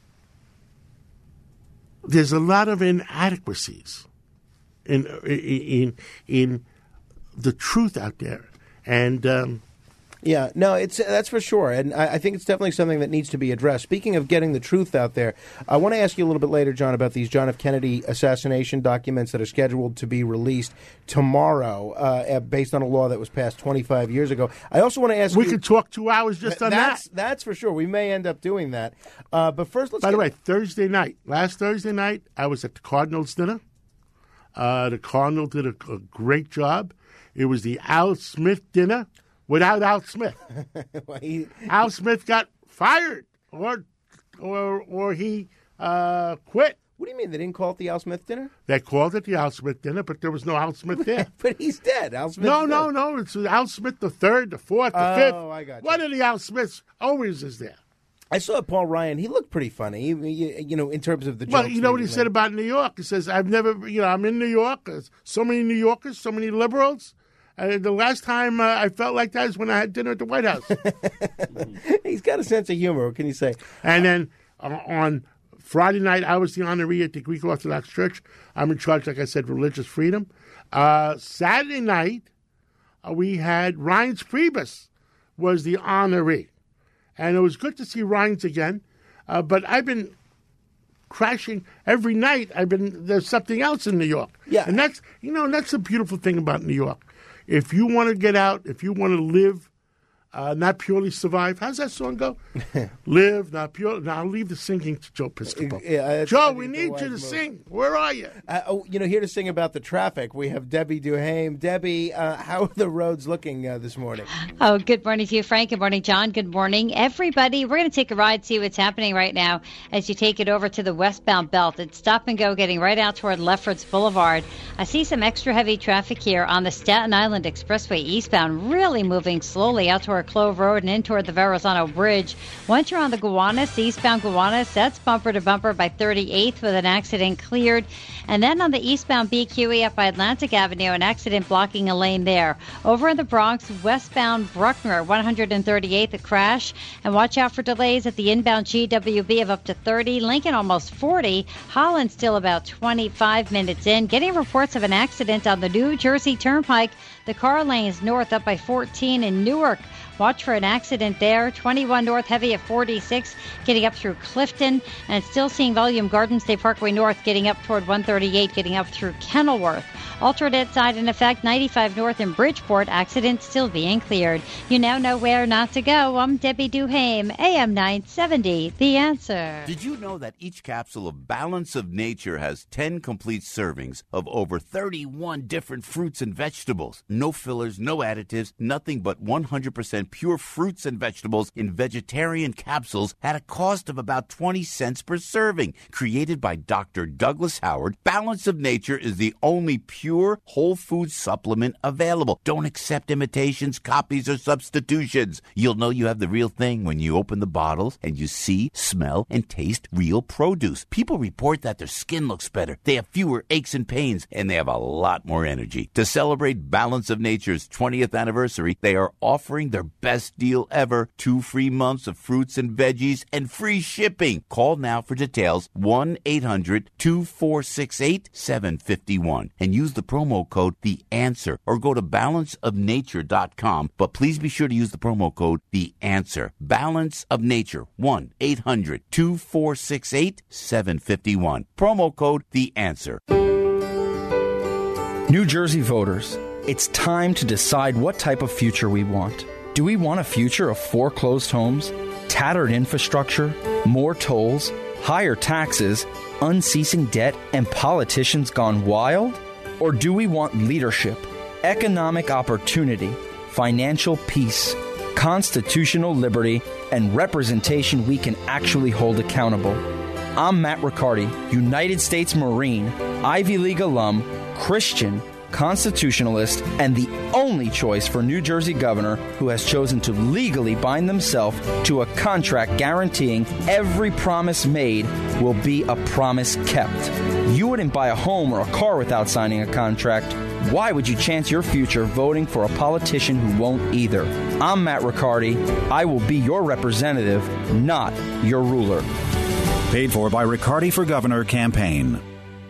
there's a lot of inadequacies in in in the truth out there, and um, yeah, no, it's that's for sure, and I, I think it's definitely something that needs to be addressed. Speaking of getting the truth out there, I want to ask you a little bit later, John, about these John F. Kennedy assassination documents that are scheduled to be released tomorrow, uh, based on a law that was passed twenty-five years ago. I also want to ask we you, could talk two hours just on that's, that. That's for sure. We may end up doing that. Uh, but first, let's. By get the way, Thursday night, last Thursday night, I was at the Cardinals dinner. Uh, the Cardinals did a, a great job. It was the Al Smith dinner without Al Smith. well, he, Al Smith got fired, or or or he uh, quit. What do you mean they didn't call it the Al Smith dinner? They called it the Al Smith dinner, but there was no Al Smith there. But he's dead. Al Smith. No, no, no. It's Al Smith the third, the fourth, the oh, fifth. Oh, I got you. One of the Al Smiths always is there. I saw Paul Ryan. He looked pretty funny, you, you know, in terms of the jokes. Well, you know what he made. said about New York? He says, I've never, you know, I'm in New York. There's so many New Yorkers, so many liberals. Uh, the last time uh, I felt like that is when I had dinner at the White House. He's got a sense of humor, what can you say? And then uh, on Friday night, I was the honoree at the Greek Orthodox Church. I'm in charge, like I said, religious freedom. Uh, Saturday night, uh, we had Reince Priebus was the honoree. And it was good to see Reince again. Uh, but I've been crashing every night. I've been, there's something else in New York. Yeah. And that's, you know, that's the beautiful thing about New York. If you want to get out, if you want to live Uh, not purely survive. How's that song go? Live, not purely. Now, I'll leave the singing to Joe Piscopo. Yeah, Joe, we need you to move. Sing. Where are you? Uh, oh, you know, here to sing about the traffic, we have Debbie Duhame. Debbie, uh, how are the roads looking uh, this morning? Oh, good morning to you, Frank. Good morning, John. Good morning, everybody. We're going to take a ride, see what's happening right now as you take it over to the westbound belt. It's stop and go, getting right out toward Lefferts Boulevard. I see some extra heavy traffic here on the Staten Island Expressway eastbound, really moving slowly out toward Clove Road and in toward the Verrazano Bridge. Once you're on the Gowanus, eastbound Gowanus, that's bumper to bumper by thirty-eighth with an accident cleared. And then on the eastbound B Q E up by Atlantic Avenue, an accident blocking a lane there. Over in the Bronx, westbound Bruckner, one hundred thirty-eighth, a crash. And watch out for delays at the inbound G W B of up to thirty. Lincoln almost forty. Holland still about twenty-five minutes in. Getting reports of an accident on the New Jersey Turnpike. The car lanes north up by fourteen in Newark. Watch for an accident there. twenty-one north heavy at forty-six, getting up through Clifton. And still seeing volume Garden State Parkway north, getting up toward one thirty-eight, getting up through Kenilworth. Alternate side in effect, ninety-five north in Bridgeport. Accident still being cleared. You now know where not to go. I'm Debbie Duhame, A M nine seventy, The Answer. Did you know that each capsule of Balance of Nature has ten complete servings of over thirty-one different fruits and vegetables? No fillers, no additives, nothing but one hundred percent pure fruits and vegetables in vegetarian capsules at a cost of about twenty cents per serving. Created by Doctor Douglas Howard, Balance of Nature is the only pure whole food supplement available. Don't accept imitations, copies, or substitutions. You'll know you have the real thing when you open the bottles and you see, smell, and taste real produce. People report that their skin looks better, they have fewer aches and pains, and they have a lot more energy. To celebrate Balance of Nature's twentieth anniversary, they are offering their best deal ever. Two free months of fruits and veggies and free shipping. Call now for details. one eight hundred two four six eight seven five one and use the promo code The Answer or go to balance of nature dot com. But please be sure to use the promo code The Answer. Balance of Nature. one eight hundred two four six eight seven five one. Promo code The Answer. New Jersey voters, it's time to decide what type of future we want. Do we want a future of foreclosed homes, tattered infrastructure, more tolls, higher taxes, unceasing debt, and politicians gone wild? Or do we want leadership, economic opportunity, financial peace, constitutional liberty, and representation we can actually hold accountable? I'm Matt Riccardi, United States Marine, Ivy League alum, Christian, constitutionalist, and the only choice for New Jersey governor who has chosen to legally bind themselves to a contract guaranteeing every promise made will be a promise kept. You wouldn't buy a home or a car without signing a contract. Why would you chance your future voting for a politician who won't either? I'm Matt Riccardi. I will be your representative, not your ruler. Paid for by Riccardi for Governor campaign.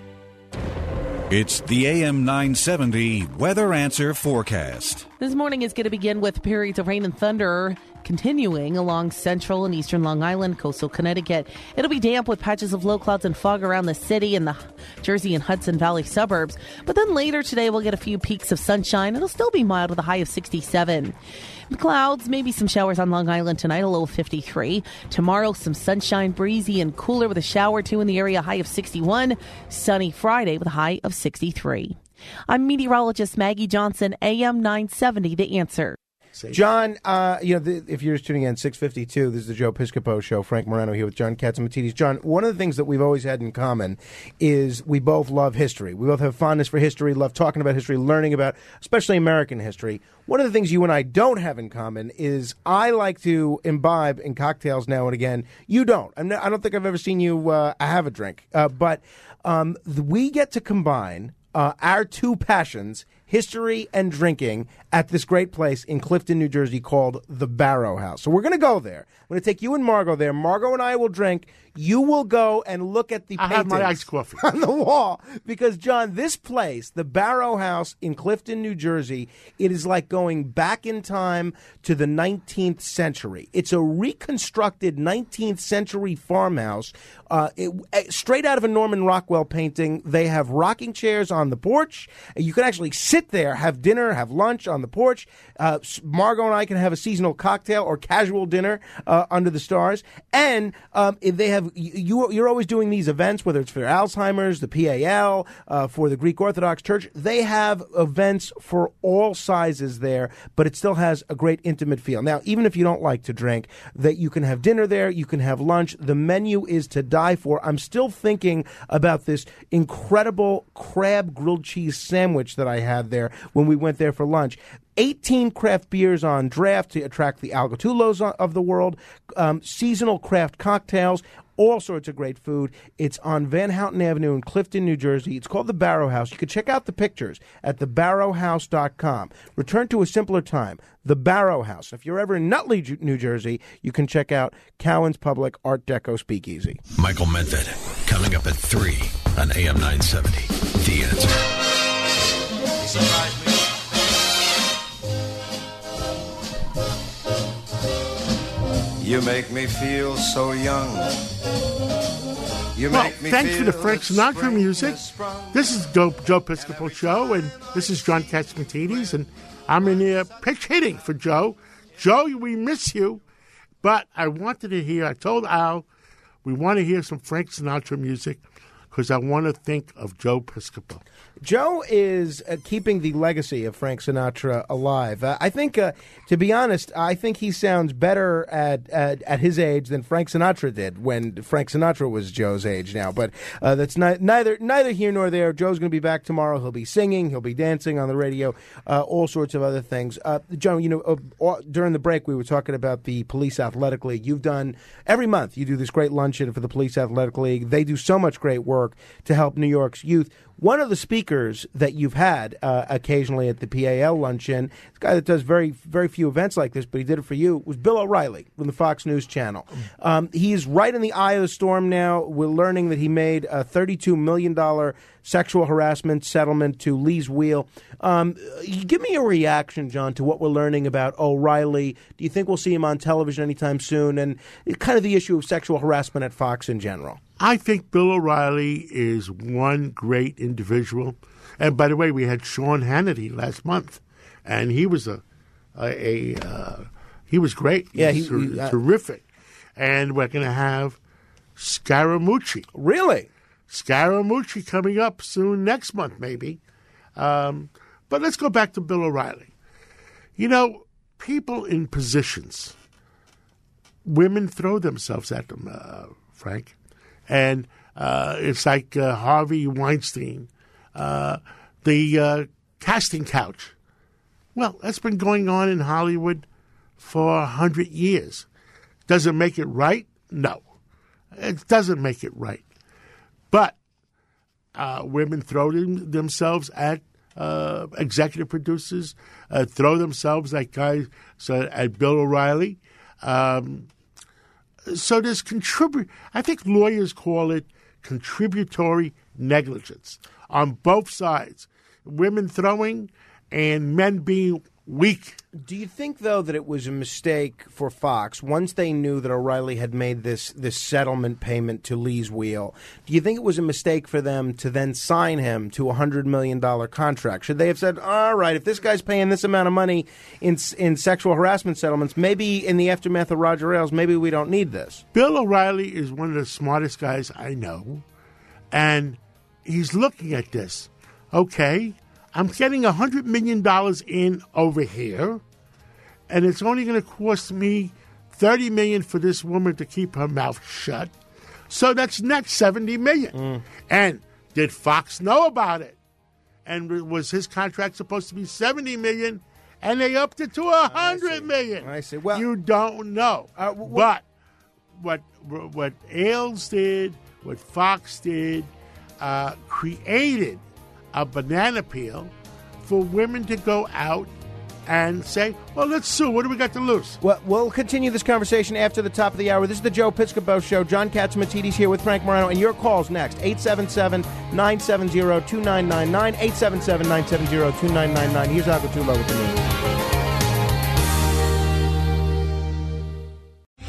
It's the A M nine seventy Weather Answer Forecast. This morning is going to begin with periods of rain and thunder continuing along central and eastern Long Island, coastal Connecticut. It'll be damp with patches of low clouds and fog around the city and the Jersey and Hudson Valley suburbs. But then later today, we'll get a few peaks of sunshine. It'll still be mild with a high of sixty-seven. Clouds, maybe some showers on Long Island tonight, a low of fifty-three. Tomorrow, some sunshine, breezy and cooler with a shower or two in the area, high of sixty-one. Sunny Friday with a high of sixty-three. I'm meteorologist Maggie Johnson, A M nine seventy, The Answer. John, uh, you know, the, if you're just tuning in, six fifty-two, this is the Joe Piscopo Show. Frank Morano here with John Catsimatidis. John, one of the things that we've always had in common is we both love history. We both have fondness for history, love talking about history, learning about, especially American history. One of the things you and I don't have in common is I like to imbibe in cocktails now and again. You don't. I'm not, I don't think I've ever seen you uh, have a drink. Uh, but um, we get to combine uh, our two passions, history and drinking, at this great place in Clifton, New Jersey called the Barrow House. So we're going to go there. I'm going to take you and Margot there. Margot and I will drink. You will go and look at the I paintings have my iced coffee on the wall. Because, John, this place, the Barrow House in Clifton, New Jersey, it is like going back in time to the nineteenth century. It's a reconstructed nineteenth century farmhouse, uh, it, straight out of a Norman Rockwell painting. They have rocking chairs on the porch. You can actually sit sit there, have dinner, have lunch on the porch. Uh, Margot and I can have a seasonal cocktail or casual dinner uh, under the stars. And um, if they have, you, you're always doing these events, whether it's for Alzheimer's, the P A L, uh, for the Greek Orthodox Church. They have events for all sizes there, but it still has a great intimate feel. Now, even if you don't like to drink, that you can have dinner there, you can have lunch. The menu is to die for. I'm still thinking about this incredible crab grilled cheese sandwich that I had there when we went there for lunch. eighteen craft beers on draft to attract the Algatulos of the world, um, seasonal craft cocktails, all sorts of great food. It's on Van Houten Avenue in Clifton, New Jersey. It's called the Barrow House. You can check out the pictures at the barrow house dot com. Return to a simpler time. The Barrow House. If you're ever in Nutley, New Jersey, you can check out Cowan's Public Art Deco Speakeasy. Michael Medved, coming up at three on A M nine seventy. The Answer. Surprise me. You make me feel so young. You well, make me thanks feel for the Frank Sinatra music. This is Joe, Joe Piscopo Show, and this is John Katzmatidis, and I'm in here pitch hitting for Joe. Joe, we miss you, but I wanted to hear, I told Al, we want to hear some Frank Sinatra music because I want to think of Joe Piscopo. Joe is uh, keeping the legacy of Frank Sinatra alive. Uh, I think, uh, to be honest, I think he sounds better at, at at his age than Frank Sinatra did when Frank Sinatra was Joe's age now. But uh, that's ni- neither neither here nor there. Joe's going to be back tomorrow. He'll be singing. He'll be dancing on the radio. Uh, all sorts of other things. Uh, Joe, you know, uh, during the break we were talking about the Police Athletic League. You've done every month. You do this great luncheon for the Police Athletic League. They do so much great work to help New York's youth. One of the speakers that you've had uh, occasionally at the P A L luncheon, this guy that does very, very few events like this, but he did it for you, was Bill O'Reilly from the Fox News Channel. Um, he's right in the eye of the storm now. We're learning that he made a thirty-two million dollars sexual harassment settlement to Lee's Wheel. Um, give me a reaction, John, to what we're learning about O'Reilly. Do you think we'll see him on television anytime soon? And kind of the issue of sexual harassment at Fox in general. I think Bill O'Reilly is one great individual. And by the way, we had Sean Hannity last month, and he was a, a, a uh, he was great. Yeah, he, he, ter- he uh, terrific. And we're going to have Scaramucci. Really? Scaramucci coming up soon, next month maybe. Um, but let's go back to Bill O'Reilly. You know, people in positions, women throw themselves at them, uh, Frank. And uh, it's like uh, Harvey Weinstein, uh, the uh, casting couch. Well, that's been going on in Hollywood for a hundred years. Does it make it right? No. It doesn't make it right. But uh, women throw them, themselves at uh, executive producers, uh, throw themselves at guys so at Bill O'Reilly. Um So there's contribute. I think lawyers call it contributory negligence on both sides. Women throwing and men being weak. Do you think, though, that it was a mistake for Fox, once they knew that O'Reilly had made this, this settlement payment to Lee's Wheel, do you think it was a mistake for them to then sign him to a one hundred million dollars contract? Should they have said, all right, if this guy's paying this amount of money in in sexual harassment settlements, maybe in the aftermath of Roger Ailes, maybe we don't need this? Bill O'Reilly is one of the smartest guys I know, and he's looking at this. Okay, I'm getting one hundred million dollars in over here, and it's only going to cost me thirty million dollars for this woman to keep her mouth shut. So that's net seventy million dollars. Mm. And did Fox know about it? And was his contract supposed to be seventy million dollars, and they upped it to one hundred million dollars? I see. Well, you don't know. Uh, w- but what what Ailes did, what Fox did, uh, created a banana peel for women to go out and say, well, let's sue. What do we got to lose? Well, we'll continue this conversation after the top of the hour. This is the Joe Piscopo Show. John Katzmatidis here with Frank Morano. And your calls next. eight seven seven, nine seven zero, two nine nine nine. eight seven seven, nine seven zero, two nine nine nine. Here's Agatulo with the news.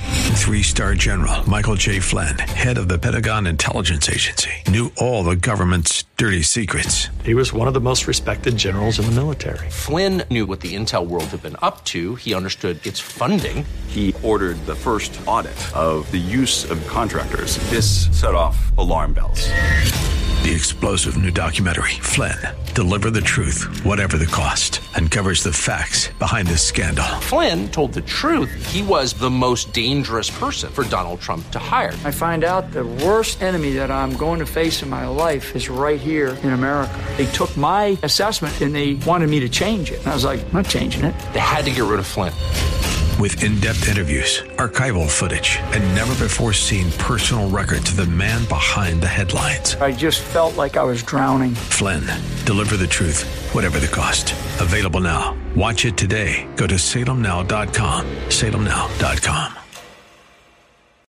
Three-star general Michael J. Flynn, head of the Pentagon Intelligence Agency, knew all the government's dirty secrets. He was one of the most respected generals in the military. Flynn knew what the intel world had been up to. He understood its funding. He ordered the first audit of the use of contractors. This set off alarm bells. The explosive new documentary, Flynn, Deliver the Truth, Whatever the Cost, uncovers the facts behind this scandal. Flynn told the truth. He was the most dangerous person for Donald Trump to hire. I find out the worst enemy that I'm going to face in my life is right here in America. They took my assessment and they wanted me to change it. And I was like, I'm not changing it. They had to get rid of Flynn. With in-depth interviews, archival footage, and never-before-seen personal records of the man behind the headlines. I just felt like I was drowning. Flynn, Deliver the Truth, Whatever the Cost. Available now. Watch it today. Go to salem now dot com. salem now dot com.